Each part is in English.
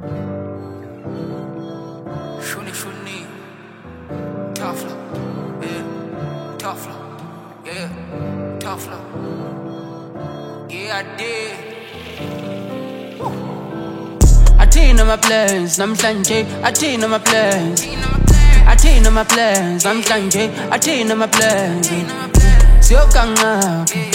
Shuni, tough luck, yeah, tough luck, yeah, tough luck, yeah, I did. Athina my plans, namhlanje. Athina my plans, Athina my plans, namhlanje. Athina my plans. Siyokangaphi,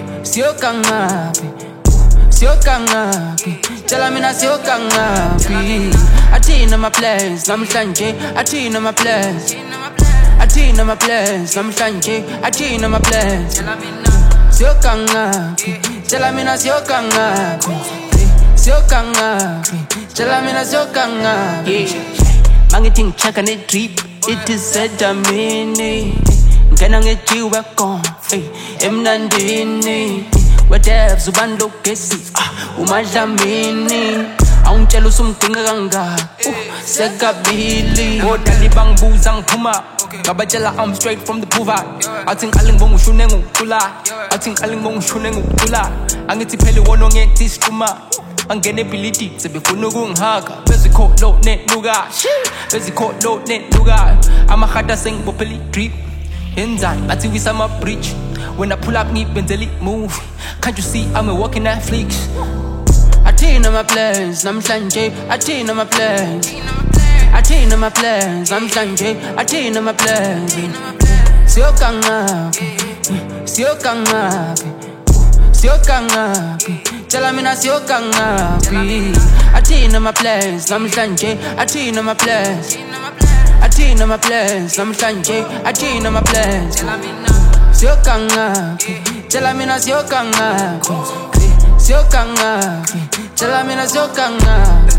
tell me now siyokangaphi. Athina my plans, namhlanje. Athina my plans, Athina my plans, namhlanje. Athina my plans. Siyokangaphi, tell me now siyokangaphi. Siyokangaphi, tell me now siyokangaphi. Mangithi ngicheka ne-drip, it is said amini. Ngena ngejiwe konfe emnandini. Wedevs ubando gesi umadlamini. Awungitshela usumdinga kangaka sekabili. Kodali bangibuza ngiphuma ngabatshela I'm straight from the Buva. Athi ngiqale ngibonga ushune ngokucula, athi ngiqale ngibonga ushune ngokucula. Angithi phela wona ngethi isixuma. Angene ebility sebefuna ukungihaka bezikholo nenuka, bezikholo nenuka. Amahata sengibophela i-drip yenzani bathi wisa ama-bridge. When I pull up ngibenzela i-move. Can't you see I'm a walking Netflix? Athina my plans, namhlanje. Athina my plans, Athina my plans, namhlanje. Athina my plans. Siyokangaphi, tell me now siyokangaphi. Athina my plans, namhlanje. Athina my plans, Athina my plans, namhlanje. Athina my plans. Siyokangaphi, tell me now siyokangaphi. Tell me now siyokangaphi.